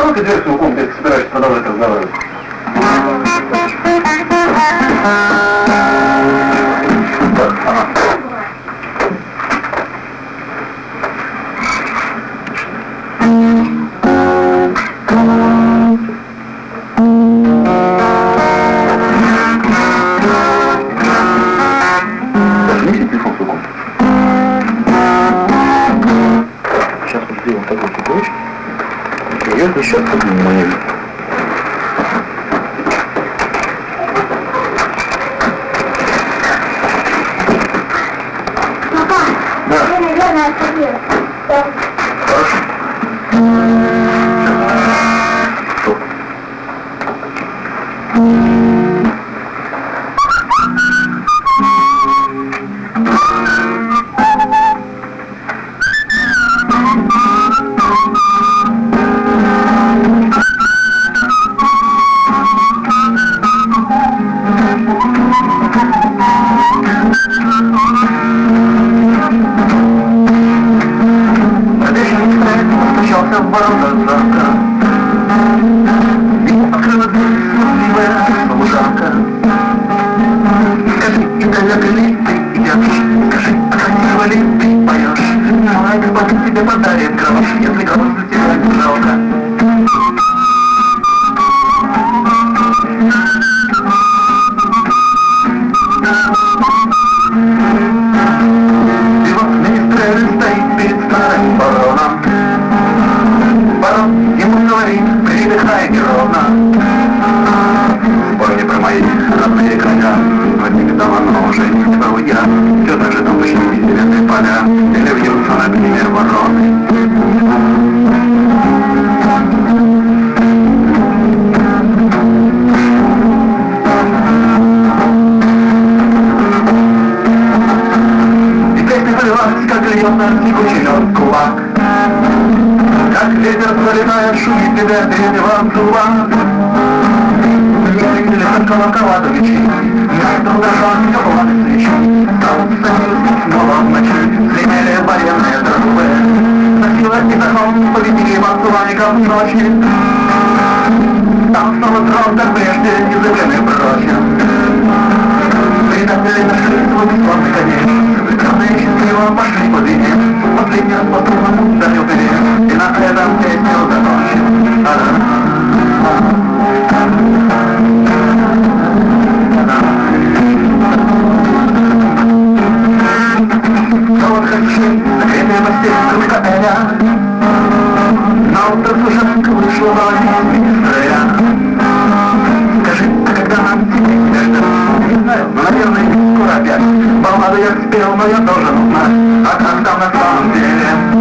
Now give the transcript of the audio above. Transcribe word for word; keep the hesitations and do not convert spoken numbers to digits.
Откройте дверь в свою комнату, если собираешься продолжать разговаривать. Так, ага. Несите телефон в свою комнату. Сейчас мы сделаем такой фигурочек. Я сейчас подниму монету. Папа, да. я, наверное, остановилась. Хорошо. Стоп. Постучался в ворота замка. И открыла дверь смутливая служанка. Скажи, это ли ты идешь? Скажи, а красиво ли ты поешь? Мой господин тебе подарит грош, если грош для тебя не жалко. И вот министрель стоит перед старым бароном. Барон ему говорит, передыхай неровно. Вспомни про мои родные края, возник давно уже не был я. Все так же там почти зеленые поля, или вьются над ними вороны. И песня полилась, как льется текучий лед кулак. Как ветер залетает, шумит тебя, перебивает зуба. Или солковато вечи, между дрожан теплых свечи. Солнце снова в ночи, звенели военные трубы. Носила снегом победили посланников ночи. Там снова трон, как прежде, языками прочим. Предатели нашли свой бесплатный конец. Прекрасные счастливо пошли по длине. Последний раз послушал, дарил перед. И на этом песню закончим. Вот хочу, закрытая постель, кружка Эля. На утро служанка вышла в волне министреля. Скажи, а когда нам теперь тебя ждать? Не знаю, но, наверное, скоро опять. Балладу я спел, но я тоже нужна. А как там на самом деле?